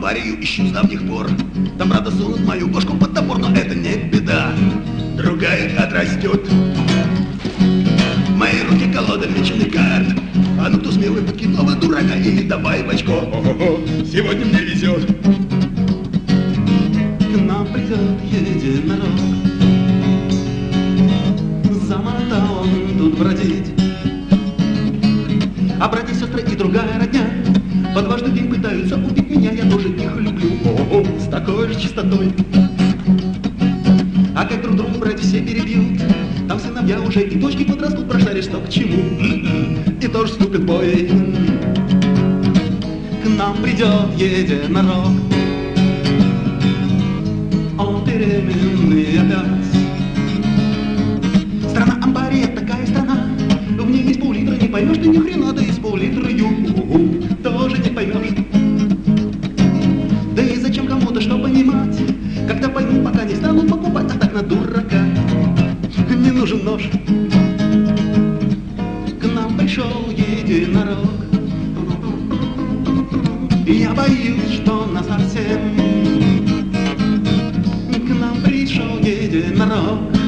Баварию ищу с давних пор. Там, правда, сунут мою кошку под топор, но это не беда. Другая отрастет. В мои руки колода меченых карт. А ну кто смелый подкинула дурака и давай в очко. О-хо-хо, сегодня мне везет. К нам придет единорог. Замотал он тут бродить. А братья, сестры и другая родня по дважды день пытаются убить меня. Я тоже их люблю, о-о, с такой же чистотой. А как друг друга братья все перебьют, там сыновья уже и дочки подрастут, прошаришь что к чему, и тоже вступит в бой. К нам придет единорог, он беременный опять. Страна Амбария такая страна, в ней есть пол-литра, не поймешь ты ни хрена, да и с пол-литрою тоже не поймешь. Да и зачем кому-то что понимать, когда поймут, пока не станут покупать, а так на дурака не нужен нож. К нам пришел единорог, и я боюсь, что насовсем. К нам пришел единорог.